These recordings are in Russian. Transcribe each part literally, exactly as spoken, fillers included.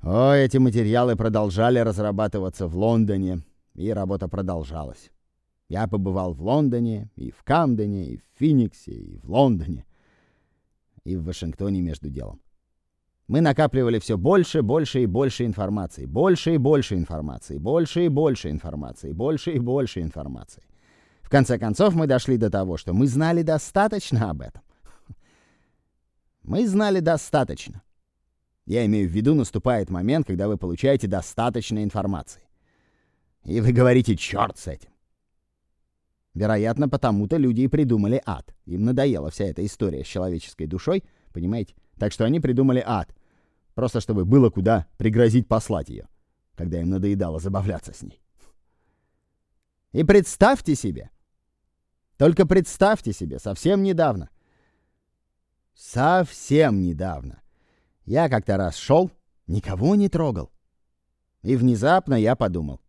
О, эти материалы продолжали разрабатываться в Лондоне, и работа продолжалась. Я побывал в Лондоне, и в Камдене, и в Фениксе, и в Лондоне, и в Вашингтоне между делом. Мы накапливали все больше, больше и больше информации, больше и больше информации, больше и больше информации, больше и больше информации. В конце концов, мы дошли до того, что мы знали достаточно об этом. Мы знали достаточно. Я имею в виду, наступает момент, когда вы получаете достаточно информации. И вы говорите: черт с этим. Вероятно, потому-то люди и придумали ад. Им надоела вся эта история с человеческой душой, понимаете? Так что они придумали ад. Просто чтобы было куда пригрозить послать ее, когда им надоедало забавляться с ней. И представьте себе, только представьте себе, совсем недавно, совсем недавно, я как-то раз шел, никого не трогал. И внезапно я подумал: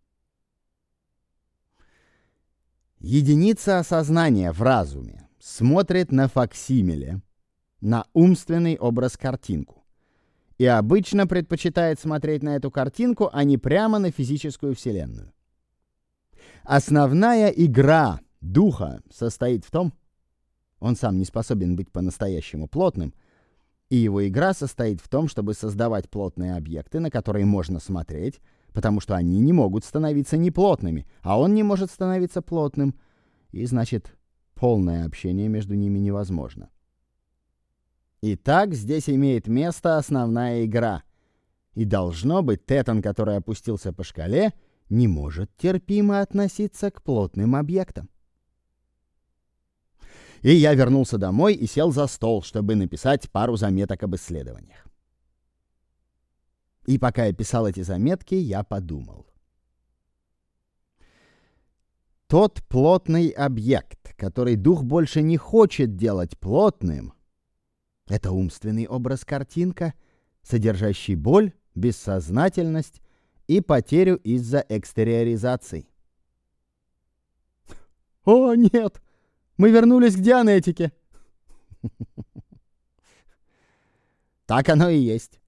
единица осознания в разуме смотрит на факсимиле, на умственный образ-картинку. И обычно предпочитает смотреть на эту картинку, а не прямо на физическую вселенную. Основная игра духа состоит в том, он сам не способен быть по-настоящему плотным, и его игра состоит в том, чтобы создавать плотные объекты, на которые можно смотреть, потому что они не могут становиться неплотными, а он не может становиться плотным, и значит, полное общение между ними невозможно. Итак, здесь имеет место основная игра. И должно быть, Тетон, который опустился по шкале, не может терпимо относиться к плотным объектам. И я вернулся домой и сел за стол, чтобы написать пару заметок об исследованиях. И пока я писал эти заметки, я подумал. Тот плотный объект, который дух больше не хочет делать плотным, это умственный образ-картинка, содержащий боль, бессознательность и потерю из-за экстериоризации. О, нет! Мы вернулись к дианетике. Так оно и есть.